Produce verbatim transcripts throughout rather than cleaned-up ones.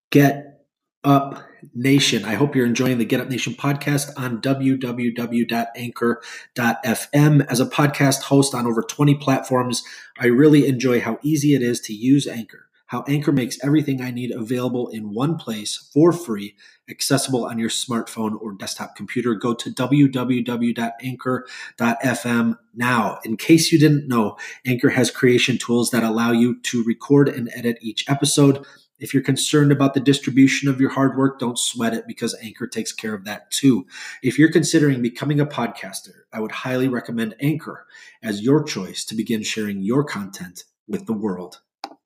Get Up Nation. I hope you're enjoying the Get Up Nation podcast on w w w dot anchor dot f m. As a podcast host on over twenty platforms, I really enjoy how easy it is to use Anchor, how Anchor makes everything I need available in one place for free, accessible on your smartphone or desktop computer. Go to w w w dot anchor dot f m now. In case you didn't know, Anchor has creation tools that allow you to record and edit each episode. If you're concerned about the distribution of your hard work, don't sweat it because Anchor takes care of that too. If you're considering becoming a podcaster, I would highly recommend Anchor as your choice to begin sharing your content with the world.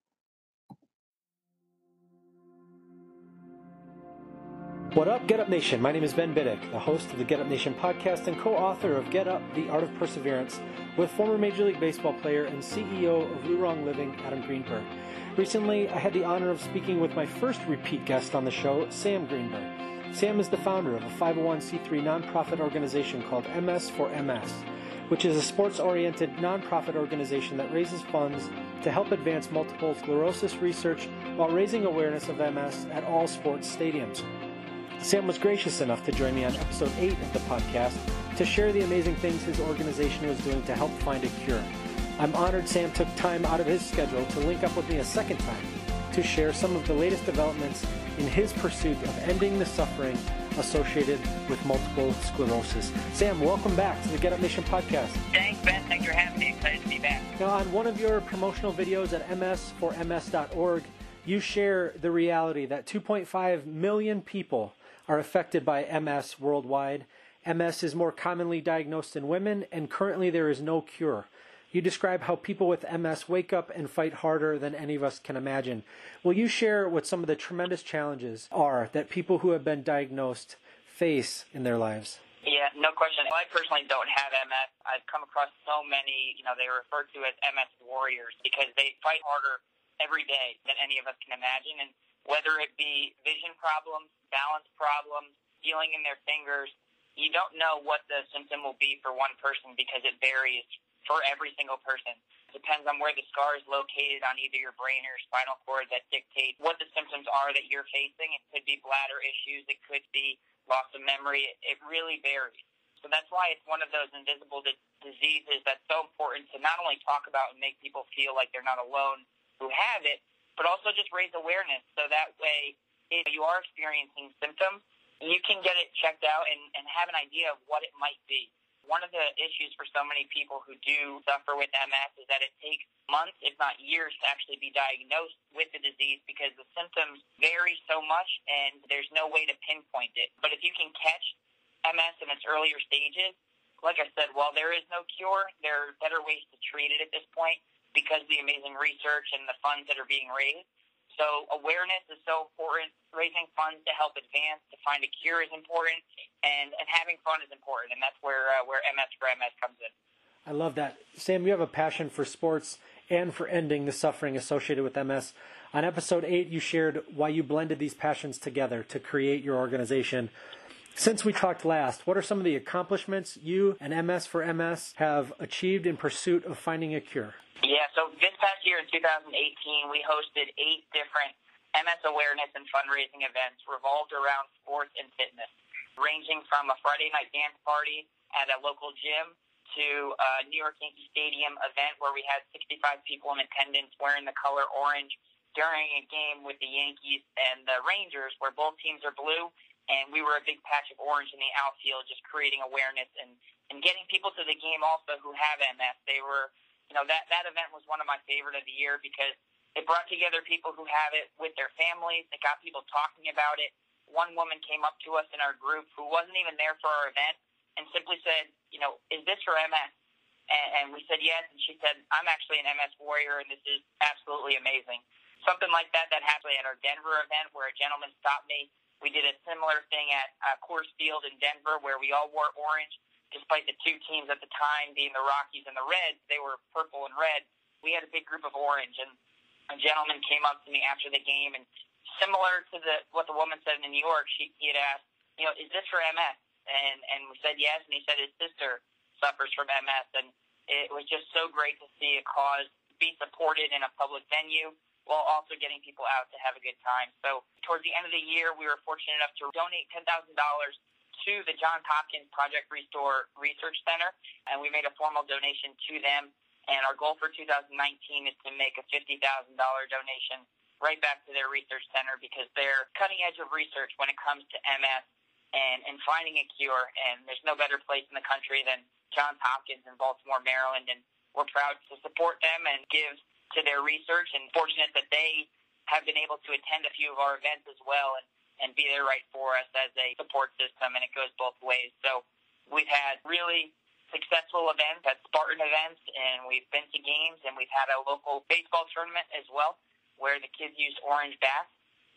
What up, Get Up Nation? My name is Ben Biddick, the host of the Get Up Nation podcast and co-author of Get Up, The Art of Perseverance, with former Major League Baseball player and C E O of Lurong Living, Adam Greenberg. Recently, I had the honor of speaking with my first repeat guest on the show, Sam Greenberg. Sam is the founder of a five oh one c three nonprofit organization called M S for M S, which is a sports-oriented nonprofit organization that raises funds to help advance multiple sclerosis research while raising awareness of M S at all sports stadiums. Sam was gracious enough to join me on episode eight of the podcast to share the amazing things his organization was doing to help find a cure. I'm honored Sam took time out of his schedule to link up with me a second time to share some of the latest developments in his pursuit of ending the suffering associated with multiple sclerosis. Sam, welcome back to the Get Up Nation podcast. Thanks, Ben. Thanks for having me. Excited to be back. Now, on one of your promotional videos at m s for m s dot org, you share the reality that two point five million people are affected by M S worldwide. M S is more commonly diagnosed in women, and currently there is no cure. You describe how people with M S wake up and fight harder than any of us can imagine. Will you share what some of the tremendous challenges are that people who have been diagnosed face in their lives? Yeah, no question. Well, I personally don't have M S. I've come across so many, you know, they are referred to as M S warriors because they fight harder every day than any of us can imagine. And whether it be vision problems, balance problems, feeling in their fingers, you don't know what the symptom will be for one person because it varies for every single person. It depends on where the scar is located on either your brain or spinal cord that dictates what the symptoms are that you're facing. It could be bladder issues. It could be loss of memory. It really varies. So that's why it's one of those invisible di- diseases that's so important to not only talk about and make people feel like they're not alone who have it, but also just raise awareness so that way if you are experiencing symptoms, you can get it checked out and, and have an idea of what it might be. One of the issues for so many people who do suffer with M S is that it takes months, if not years, to actually be diagnosed with the disease because the symptoms vary so much and there's no way to pinpoint it. But if you can catch M S in its earlier stages, like I said, while there is no cure, there are better ways to treat it at this point because of the amazing research and the funds that are being raised. So awareness is so important. Raising funds to help advance, to find a cure is important, and, and having fun is important, and that's where uh, where M S for M S comes in. I love that. Sam, you have a passion for sports and for ending the suffering associated with M S. On episode eight, you shared why you blended these passions together to create your organization. Since we talked last, what are some of the accomplishments you and M S for M S have achieved in pursuit of finding a cure? Yeah, so this past year in two thousand eighteen, we hosted eight different M S awareness and fundraising events revolved around sports and fitness, ranging from a Friday night dance party at a local gym to a New York Yankee Stadium event where we had sixty-five people in attendance wearing the color orange during a game with the Yankees and the Rangers where both teams are blue, and we were a big patch of orange in the outfield just creating awareness and, and getting people to the game also who have M S. They were You know, that, that event was one of my favorite of the year because it brought together people who have it with their families. It got people talking about it. One woman came up to us in our group who wasn't even there for our event and simply said, you know, is this for M S? And, and we said yes, and she said, I'm actually an M S warrior, and this is absolutely amazing. Something like that that happened at our Denver event where a gentleman stopped me. We did a similar thing at uh, Coors Field in Denver where we all wore orange. Despite the two teams at the time being the Rockies and the Reds, they were purple and red. We had a big group of orange, and a gentleman came up to me after the game, and similar to the what the woman said in New York, she he had asked, you know, is this for M S? And and we said yes, and he said his sister suffers from M S, and it was just so great to see a cause be supported in a public venue while also getting people out to have a good time. So towards the end of the year, we were fortunate enough to donate ten thousand dollars to the Johns Hopkins Project Restore Research Center, and we made a formal donation to them. And our goal for two thousand nineteen is to make a fifty thousand dollars donation right back to their research center, because they're cutting edge of research when it comes to M S and, and finding a cure. And there's no better place in the country than Johns Hopkins in Baltimore, Maryland, and we're proud to support them and give to their research, and fortunate that they have been able to attend a few of our events as well and, and be there right for us as a support system, and it goes both ways. So we've had really successful events at Spartan events, and we've been to games, and we've had a local baseball tournament as well where the kids use orange bats.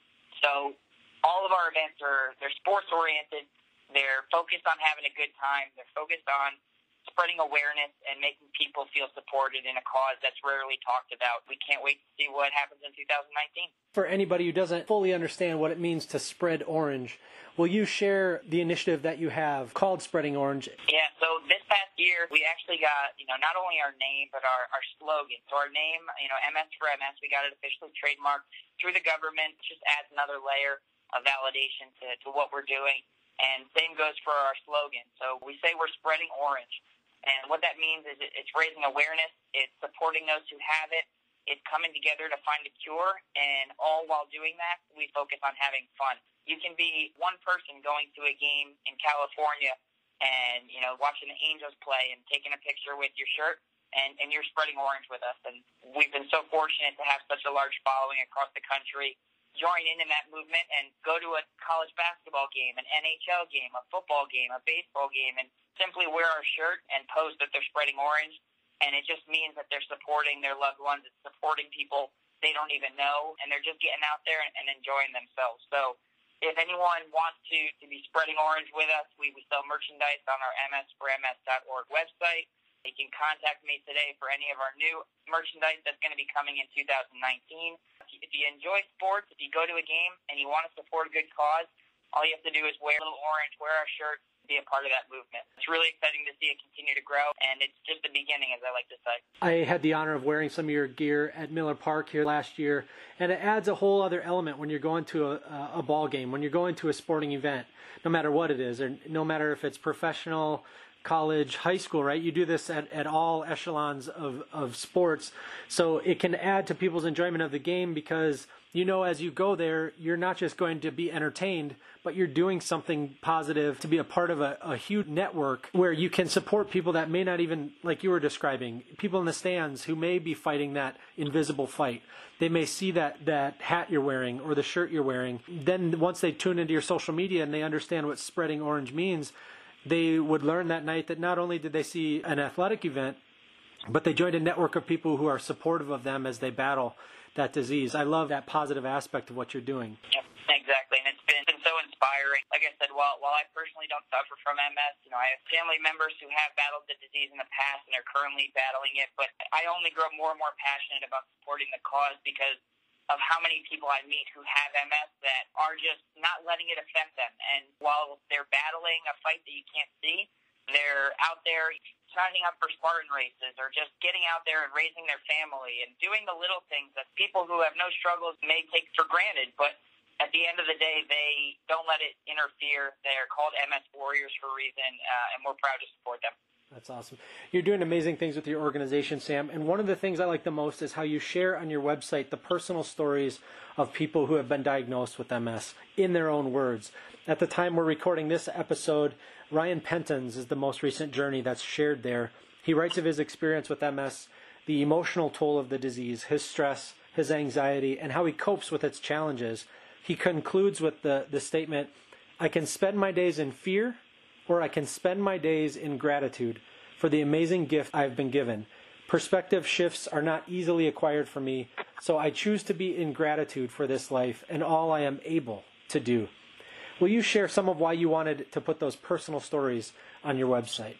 So all of our events are, they're sports oriented, they're focused on having a good time, they're focused on spreading awareness and making people feel supported in a cause that's rarely talked about. We can't wait to see what happens in two thousand nineteen. For anybody who doesn't fully understand what it means to spread orange, will you share the initiative that you have called Spreading Orange? Yeah, so this past year, we actually got, you know, not only our name, but our, our slogan. So our name, you know, M S for M S, we got it officially trademarked through the government. It just adds another layer of validation to, to what we're doing. And same goes for our slogan. So we say we're spreading orange. And what that means is it's raising awareness, it's supporting those who have it, it's coming together to find a cure, and all while doing that, we focus on having fun. You can be one person going to a game in California and, you know, watching the Angels play and taking a picture with your shirt, and, and you're spreading orange with us. And we've been so fortunate to have such a large following across the country join in in that movement and go to a college basketball game, an N H L game, a football game, a baseball game, and simply wear our shirt and post that they're spreading orange. And it just means that they're supporting their loved ones. It's supporting people they don't even know, and they're just getting out there and, and enjoying themselves. So if anyone wants to, to be spreading orange with us, we, we sell merchandise on our M S for M S dot org website. You can contact me today for any of our new merchandise that's going to be coming in two thousand nineteen. If you enjoy sports, if you go to a game and you want to support a good cause, all you have to do is wear a little orange, wear our shirt, be a part of that movement. It's really exciting to see it continue to grow, and it's just the beginning, as I like to say. I had the honor of wearing some of your gear at Miller Park here last year, and it adds a whole other element when you're going to a, a ball game, when you're going to a sporting event, no matter what it is, or no matter if it's professional, college, high school, right? You do this at, at all echelons of, of sports. So it can add to people's enjoyment of the game, because you know as you go there, you're not just going to be entertained, but you're doing something positive to be a part of a, a huge network where you can support people that may not even, like you were describing, people in the stands who may be fighting that invisible fight. They may see that, that hat you're wearing or the shirt you're wearing. Then once they tune into your social media and they understand what spreading orange means, they would learn that night that not only did they see an athletic event, but they joined a network of people who are supportive of them as they battle that disease. I love that positive aspect of what you're doing. Yep, exactly, and it's been, been so inspiring. Like I said, while, while I personally don't suffer from M S, you know, I have family members who have battled the disease in the past and are currently battling it, but I only grow more and more passionate about supporting the cause because of how many people I meet who have M S that are just not letting it affect them. And while they're battling a fight that you can't see, they're out there signing up for Spartan races or just getting out there and raising their family and doing the little things that people who have no struggles may take for granted. But at the end of the day, they don't let it interfere. They're called M S Warriors for a reason, uh, and we're proud to support them. That's awesome. You're doing amazing things with your organization, Sam. And one of the things I like the most is how you share on your website the personal stories of people who have been diagnosed with M S in their own words. At the time we're recording this episode, Ryan Pentons is the most recent journey that's shared there. He writes of his experience with M S, the emotional toll of the disease, his stress, his anxiety, and how he copes with its challenges. He concludes with the, the statement, "I can spend my days in fear, or I can spend my days in gratitude for the amazing gift I've been given. Perspective shifts are not easily acquired for me, so I choose to be in gratitude for this life and all I am able to do." Will you share some of why you wanted to put those personal stories on your website?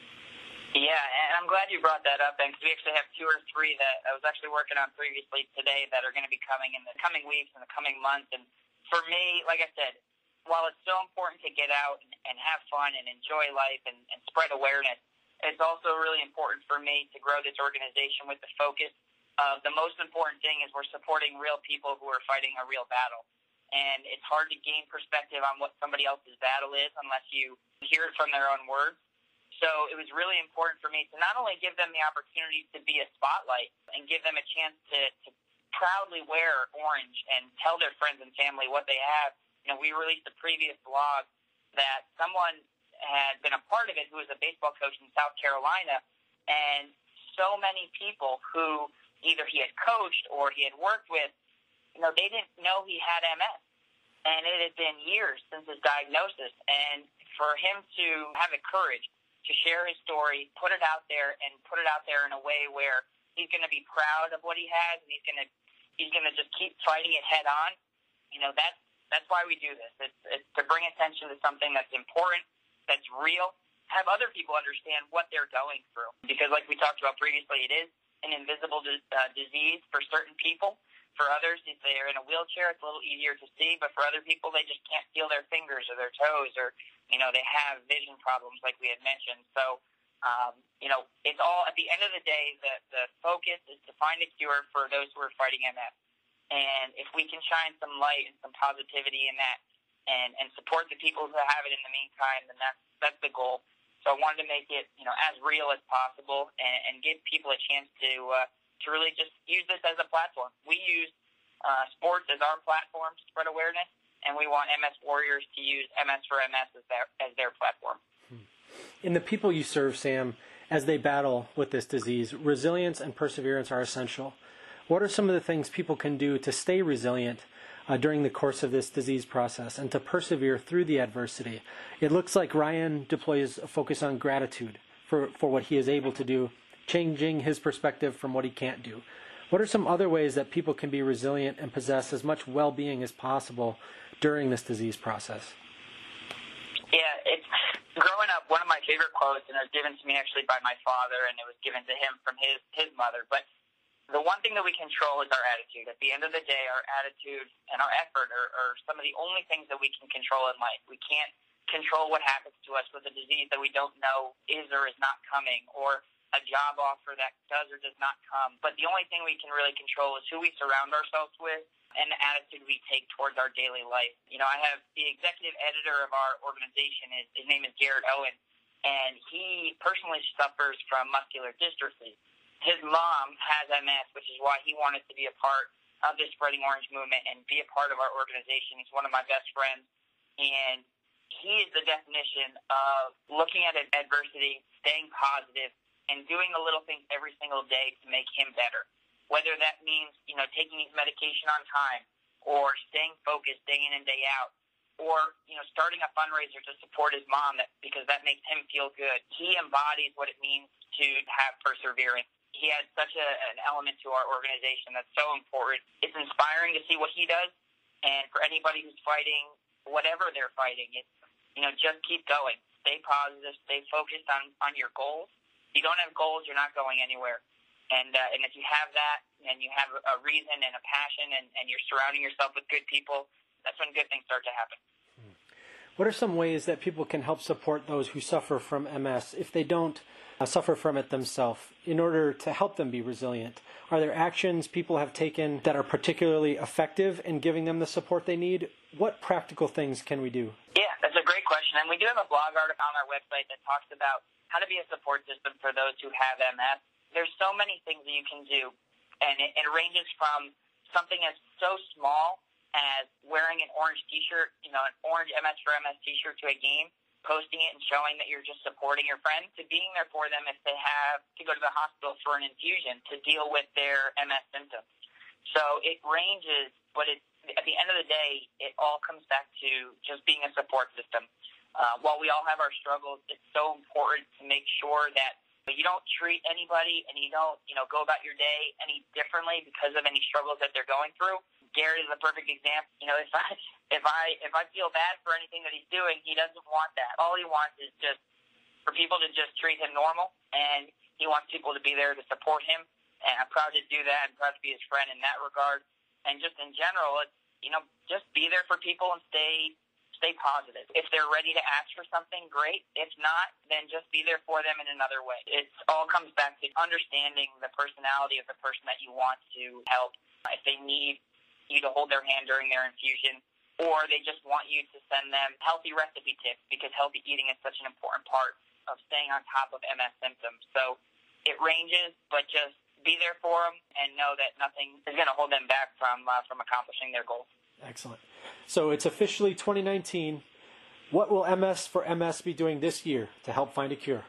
Yeah, and I'm glad you brought that up, and because we actually have two or three that I was actually working on previously today that are going to be coming in the coming weeks and the coming months. And for me, like I said, while it's so important to get out and, and have fun and enjoy life and, and spread awareness, it's also really important for me to grow this organization with the focus uh, the most important thing is we're supporting real people who are fighting a real battle. And it's hard to gain perspective on what somebody else's battle is unless you hear it from their own words. So it was really important for me to not only give them the opportunity to be a spotlight and give them a chance to, to proudly wear orange and tell their friends and family what they have. You know, we released a previous blog that someone had been a part of it who was a baseball coach in South Carolina, and so many people who either he had coached or he had worked with, you know, they didn't know he had M S. And it had been years since his diagnosis. And for him to have the courage to share his story, put it out there, and put it out there in a way where he's going to be proud of what he has, and he's going to he's going to just keep fighting it head on. You know, that's that's why we do this. It's, it's to bring attention to something that's important, that's real, have other people understand what they're going through. Because like we talked about previously, it is an invisible uh, disease for certain people. For others, if they're in a wheelchair, it's a little easier to see. But for other people, they just can't feel their fingers or their toes, or, you know, they have vision problems like we had mentioned. So, um, you know, it's all, at the end of the day, the, the focus is to find a cure for those who are fighting M S. And if we can shine some light and some positivity in that and, and support the people who have it in the meantime, then that's, that's the goal. So I wanted to make it, you know, as real as possible and, and give people a chance to, uh, to really just use this as a platform. We use uh, sports as our platform to spread awareness, and we want M S Warriors to use M S for M S as their, as their platform. In the people you serve, Sam, as they battle with this disease, resilience and perseverance are essential. What are some of the things people can do to stay resilient uh, during the course of this disease process and to persevere through the adversity? It looks like Ryan deploys a focus on gratitude for, for what he is able to do, changing his perspective from what he can't do. What are some other ways that people can be resilient and possess as much well-being as possible during this disease process? Yeah, it's growing up, one of my favorite quotes, and it was given to me actually by my father, and it was given to him from his, his mother, but the one thing that we control is our attitude. At the end of the day, our attitude and our effort are, are some of the only things that we can control in life. We can't control what happens to us with a disease that we don't know is or is not coming, or a job offer that does or does not come. But the only thing we can really control is who we surround ourselves with and the attitude we take towards our daily life. You know, I have the executive editor of our organization, his, his name is Garrett Owen, and he personally suffers from muscular dystrophy. His mom has M S, which is why he wanted to be a part of the Spreading Orange movement and be a part of our organization. He's one of my best friends, and he is the definition of looking at adversity, staying positive, and doing the little things every single day to make him better. Whether that means, you know, taking his medication on time, or staying focused day in and day out, or, you know, starting a fundraiser to support his mom that, because that makes him feel good. He embodies what it means to have perseverance. He has such a, an element to our organization that's so important. It's inspiring to see what he does, and for anybody who's fighting whatever they're fighting, it's, you know, just keep going. Stay positive, stay focused on, on your goals. If you don't have goals, you're not going anywhere. And uh, and if you have that, and you have a reason and a passion, and, and you're surrounding yourself with good people, that's when good things start to happen. What are some ways that people can help support those who suffer from M S if they don't uh, suffer from it themselves, in order to help them be resilient? Are there actions people have taken that are particularly effective in giving them the support they need? What practical things can we do? Yeah, that's a great question. And we do have a blog article on our website that talks about how to be a support system for those who have M S. There's so many things that you can do, and it, it ranges from something as so small as wearing an orange T-shirt, you know, an orange M S for M S T-shirt to a game, posting it and showing that you're just supporting your friend, to being there for them if they have to go to the hospital for an infusion to deal with their M S symptoms. So it ranges, but it, at the end of the day, it all comes back to just being a support system. Uh, while we all have our struggles, it's so important to make sure that you don't treat anybody and you don't, you know, go about your day any differently because of any struggles that they're going through. Garrett is a perfect example. You know, if I if I if I feel bad for anything that he's doing, he doesn't want that. All he wants is just for people to just treat him normal, and he wants people to be there to support him. And I'm proud to do that. I'm proud to be his friend in that regard. And just in general, it's, you know, just be there for people and stay stay positive. If they're ready to ask for something, great. If not, then just be there for them in another way. It all comes back to understanding the personality of the person that you want to help. If they need you to hold their hand during their infusion, or they just want you to send them healthy recipe tips, because healthy eating is such an important part of staying on top of M S symptoms. So it ranges, but just be there for them and know that nothing is going to hold them back from uh, from accomplishing their goals. Excellent. So it's officially twenty nineteen. What will M S for M S be doing this year to help find a cure?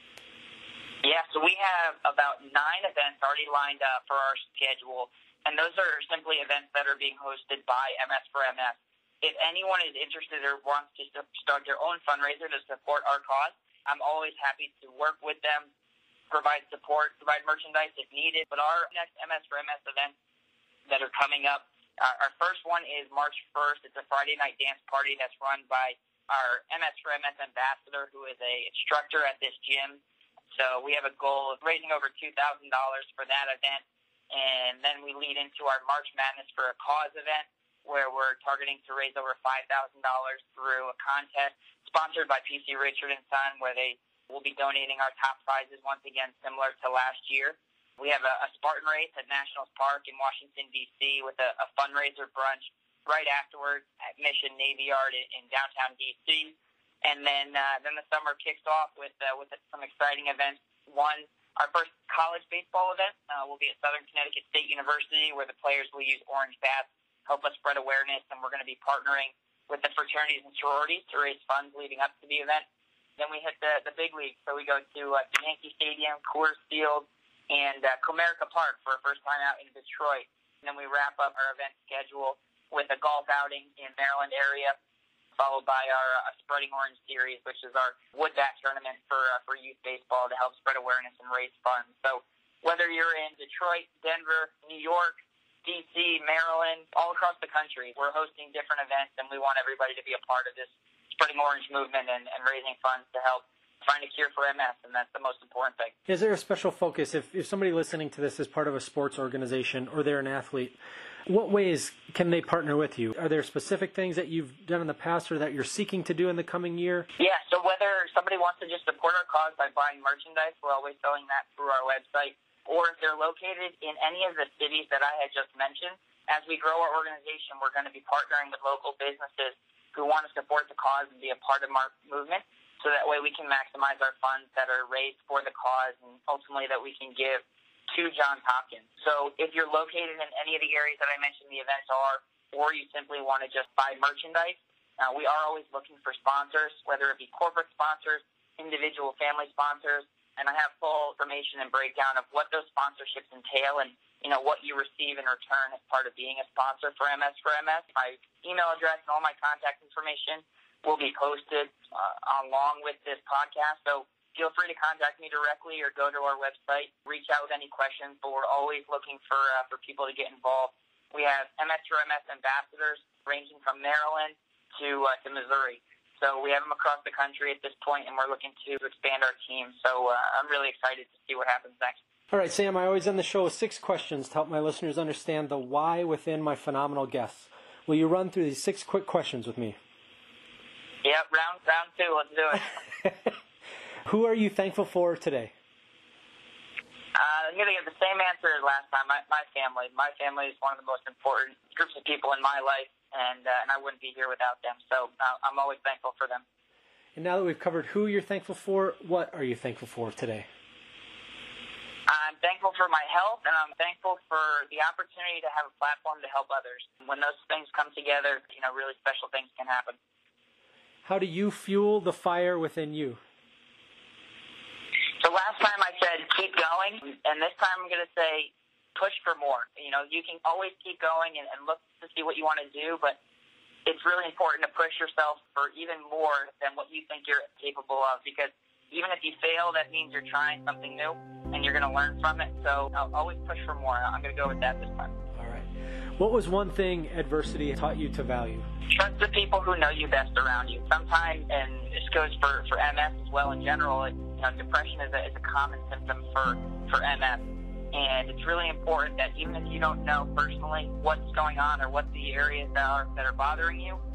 Yeah, so we have about nine events already lined up for our schedule, and those are simply events that are being hosted by M S for M S. If anyone is interested or wants to start their own fundraiser to support our cause, I'm always happy to work with them, provide support, provide merchandise if needed. But our next M S for M S events that are coming up, uh, our first one is March first. It's a Friday night dance party that's run by our M S for M S ambassador, who is a instructor at this gym. So we have a goal of raising over two thousand dollars for that event. And then we lead into our March Madness for a Cause event, where we're targeting to raise over five thousand dollars through a contest sponsored by P C Richard and Son, where they will be donating our top prizes once again, similar to last year. We have a, a Spartan race at Nationals Park in Washington, D C with a, a fundraiser brunch right afterwards at Mission Navy Yard in, in downtown D C. And then uh, then the summer kicks off with uh, with some exciting events. One, our first college baseball event uh, will be at Southern Connecticut State University, where the players will use orange bats, help us spread awareness, and we're going to be partnering with the fraternities and sororities to raise funds leading up to the event. Then we hit the, the big league, so we go to uh, Yankee Stadium, Coors Field, and uh, Comerica Park for a first time out in Detroit. And then we wrap up our event schedule with a golf outing in Maryland area, followed by our uh, Spreading Orange series, which is our wood bat tournament for uh, for youth baseball to help spread awareness and raise funds. So whether you're in Detroit, Denver, New York, D C, Maryland, all across the country, we're hosting different events, and we want everybody to be a part of this Spreading Orange movement and, and raising funds to help find a cure for M S, and that's the most important thing. Is there a special focus, if, if somebody listening to this is part of a sports organization or they're an athlete, what ways can they partner with you? Are there specific things that you've done in the past or that you're seeking to do in the coming year? Yeah, so whether somebody wants to just support our cause by buying merchandise, we're always selling that through our website, or if they're located in any of the cities that I had just mentioned, as we grow our organization, we're going to be partnering with local businesses who want to support the cause and be a part of our movement, so that way we can maximize our funds that are raised for the cause and ultimately that we can give to Johns Hopkins. So if you're located in any of the areas that I mentioned the events are, or you simply want to just buy merchandise, uh, we are always looking for sponsors, whether it be corporate sponsors, individual family sponsors, and I have full information and breakdown of what those sponsorships entail and, you know, what you receive in return as part of being a sponsor for M S for M S. My email address and all my contact information will be posted uh, along with this podcast. So feel free to contact me directly or go to our website, reach out with any questions, but we're always looking for uh, for people to get involved. We have M S for M S ambassadors ranging from Maryland to uh, to Missouri. So we have them across the country at this point, and we're looking to expand our team. So uh, I'm really excited to see what happens next. All right, Sam, I always end the show with six questions to help my listeners understand the why within my phenomenal guests. Will you run through these six quick questions with me? Yep, round, round two. Let's do it. Who are you thankful for today? Uh, I'm going to give the same answer as last time. My, my family. My family is one of the most important groups of people in my life, and uh, and I wouldn't be here without them. So uh, I'm always thankful for them. And now that we've covered who you're thankful for, what are you thankful for today? I'm thankful for my health, and I'm thankful for the opportunity to have a platform to help others. When those things come together, you know, really special things can happen. How do you fuel the fire within you? So last time I said keep going, and this time I'm going to say push for more. You know, you can always keep going and, and look to see what you want to do, but it's really important to push yourself for even more than what you think you're capable of, because even if you fail, that means you're trying something new and you're going to learn from it. So I'll always push for more. I'm going to go with that this time. All right. What was one thing adversity taught you to value? Trust the people who know you best around you. Sometimes, and this goes for, for M S as well in general, it, you know, depression is a, is a common symptom for, for M S. And it's really important that even if you don't know personally what's going on or what the areas are that are bothering you,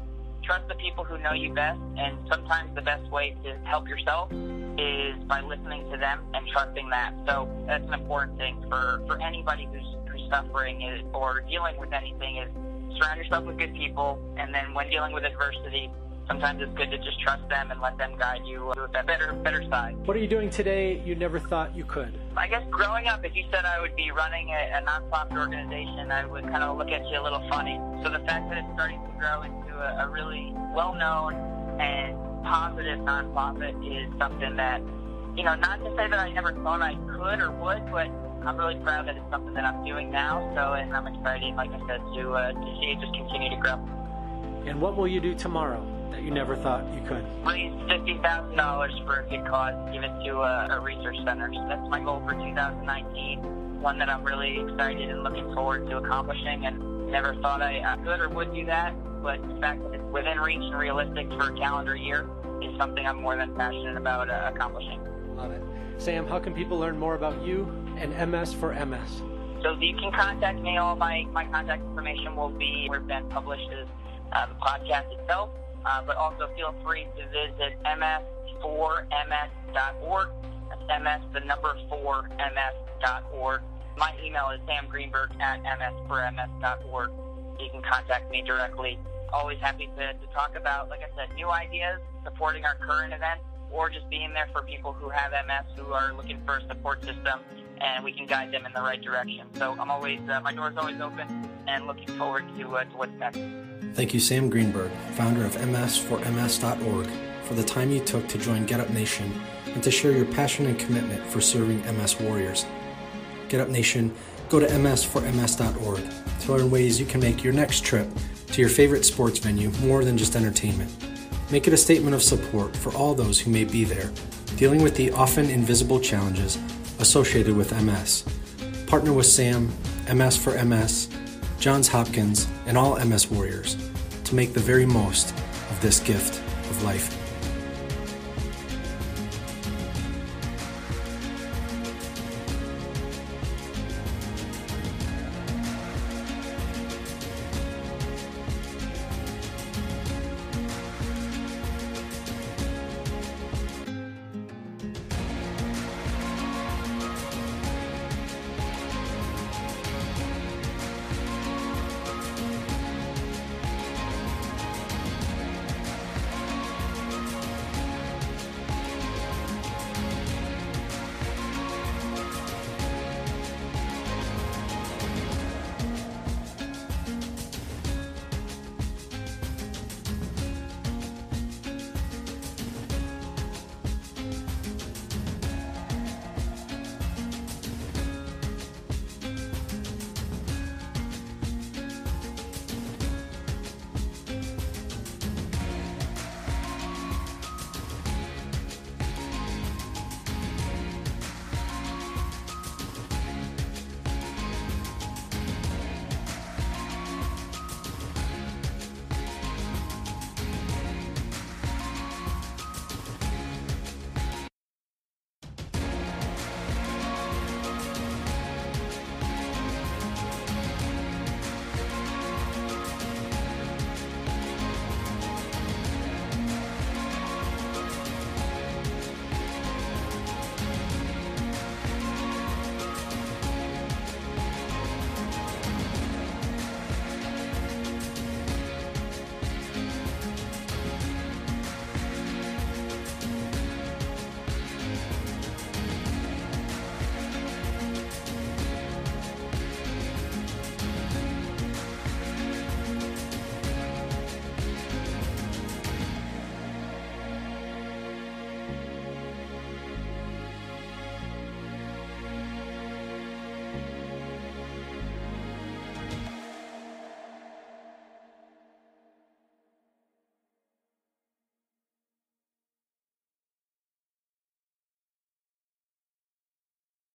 trust the people who know you best, and sometimes the best way to help yourself is by listening to them and trusting that. So that's an important thing for, for anybody who's, who's suffering is, or dealing with anything is surround yourself with good people, and then when dealing with adversity, sometimes it's good to just trust them and let them guide you to a better, better side. What are you doing today you never thought you could? I guess growing up, if you said I would be running a, a non-profit organization, I would kind of look at you a little funny. So the fact that it's starting to grow into a, a really well-known and positive non-profit is something that, you know, not to say that I never thought I could or would, but I'm really proud that it's something that I'm doing now. So, and I'm excited, like I said, to, uh, to see it just continue to grow. And what will you do tomorrow that you never thought you could? Raise fifty thousand dollars for a good cause, give it to a, a research center. So that's my goal for two thousand nineteen, one that I'm really excited and looking forward to accomplishing, and never thought I, I could or would do that, but the fact that it's within reach and realistic for a calendar year is something I'm more than passionate about uh, accomplishing. Love it. Sam, how can people learn more about you and M S for M S? So you can contact me. All my, my contact information will be where Ben publishes uh, the podcast itself. Uh, but also feel free to visit M S four M S dot org. That's M S, the number four, M S dot org. My email is sam greenberg at M S four M S dot org. You can contact me directly. Always happy to, to talk about, like I said, new ideas, supporting our current events, or just being there for people who have M S who are looking for a support system, and we can guide them in the right direction. So I'm always, uh, my door's always open, and looking forward to, uh, to what's next. Thank you, Sam Greenberg, founder of M S four M S dot org, for the time you took to join Get Up Nation and to share your passion and commitment for serving M S warriors. Get Up Nation, go to M S four M S dot org to learn ways you can make your next trip to your favorite sports venue more than just entertainment. Make it a statement of support for all those who may be there, dealing with the often invisible challenges associated with M S. Partner with Sam, M S four M S, Johns Hopkins, and all M S warriors to make the very most of this gift of life.